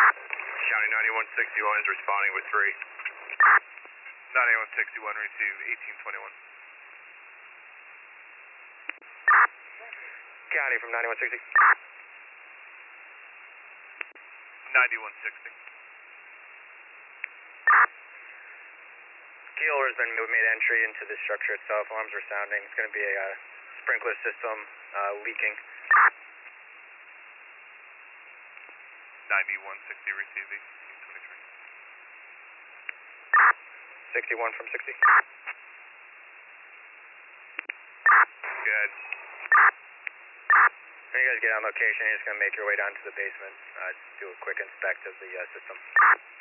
County 9161 is responding with 3. 9161, receive 1821. County from 9160. 9160. Keeler has been made entry into the structure itself. Alarms are sounding. It's going to be a sprinkler system leaking. 9160, receive 1823. 61 from 60. Good. When you guys get on location, you're just going to make your way down to the basement. Just do a quick inspect of the system.